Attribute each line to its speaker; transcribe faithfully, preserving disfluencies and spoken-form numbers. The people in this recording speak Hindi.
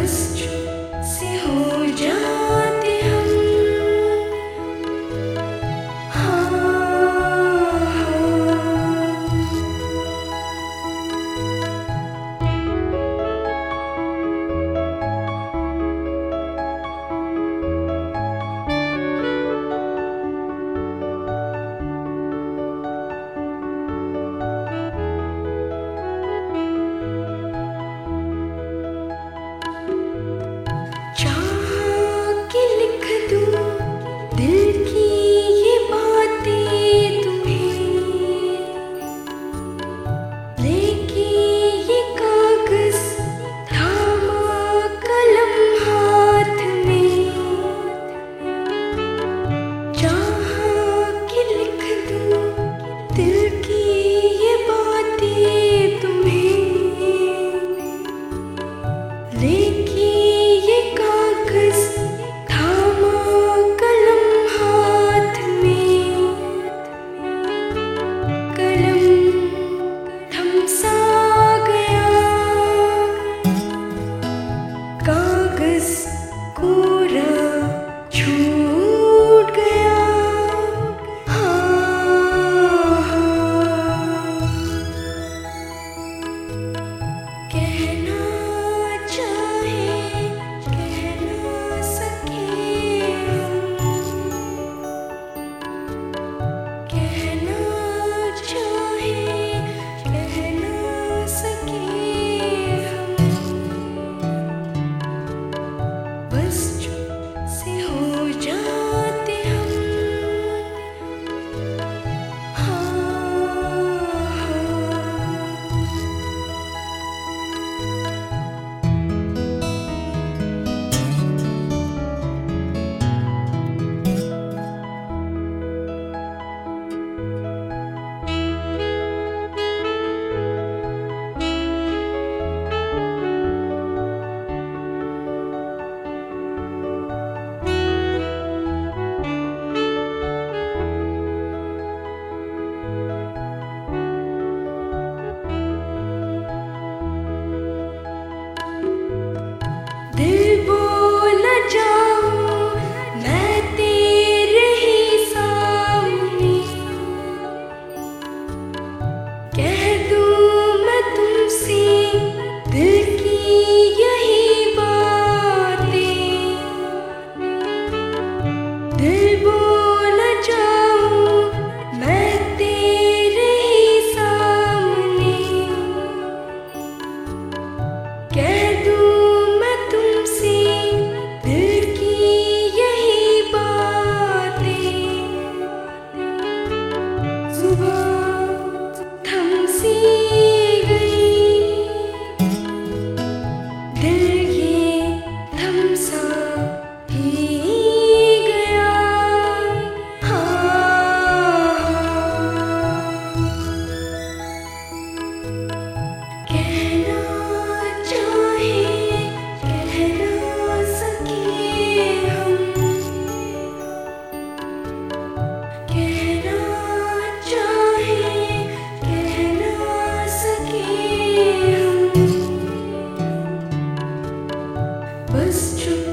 Speaker 1: बस चुप से हो जाते हम। हाँ, चाह के लिख दूं दिल की ये बातें तुम्हें, लेके ये कागज थामा कलम हाथ में। चाह के लिख दूं दिल की ये बातें तुम्हें, लेके ये कागज थामा कलम हाथ में। कलम थमसा गया, कागज कोरा छूट गया। हाँ, हाँ, कहना चाहे कह ना सके हम, कहना चाहे कह ना सके हम। बस चुप से हो जाते हम। हाँ, हाँ, दिल बोल जाऊं मैं तेरे ही सामने, कह दूं मैं तुमसे दिल की यही बातें। दिल बोल जाऊं मैं तेरे ही सामने, कह दूं मैं तुमसे दिल की यही बातें। सुबह थम सी गई, दिल ये थम सा ही गया। हाँ, कहना चाहे कह ना सके हम, कहना चाहे कह ना सके हम। बस चुप